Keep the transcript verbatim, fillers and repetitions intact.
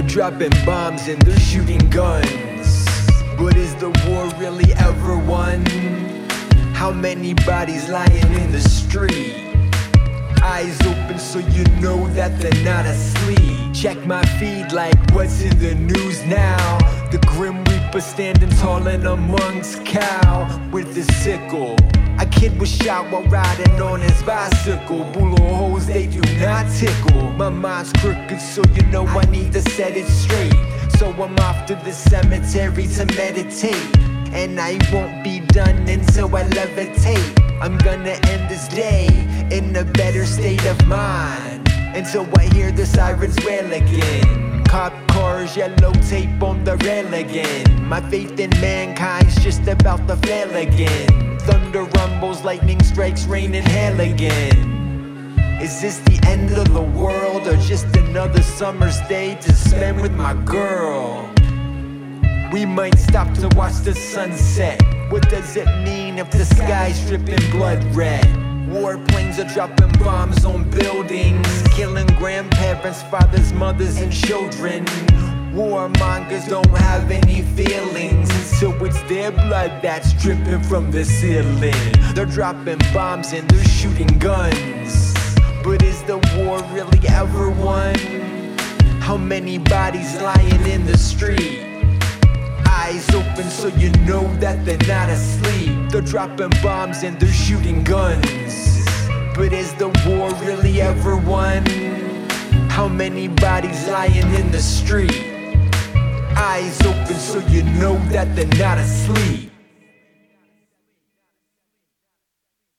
They're dropping bombs and they're shooting guns, but is the war really ever won? How many bodies lying in the street? Eyes open so you know that they're not asleep. Check my feed like what's in the news now. The Grim Reaper standing tall and amongst cow with his sickle. A kid was shot while riding on his bicycle. Bullet holes, they do not tickle. My mind's crooked so you know I need to set it straight. So I'm off to the cemetery to meditate, and I won't be done until I levitate. I'm gonna end this day in a better state of mind, until I hear the sirens wail again. Cop cars, yellow tape on the rail again. My faith in mankind's just about to fail again. Thunder rumbles, lightning strikes, rain and hail again. Is this the end of the world, or just another summer's day to spend with my girl? We might stop to watch the sunset. What does it mean if the sky's dripping blood red? Warplanes are dropping bombs on buildings, killing grandparents, fathers, mothers, and children. Warmongers don't have any feelings, so it's their blood that's dripping from the ceiling. They're dropping bombs and they're shooting guns, but is the war really ever won? How many bodies lying in the street? Eyes open so you know that they're not asleep. They're dropping bombs and they're shooting guns, but is the war really ever won? How many bodies lying in the street? Eyes open so you know that they're not asleep.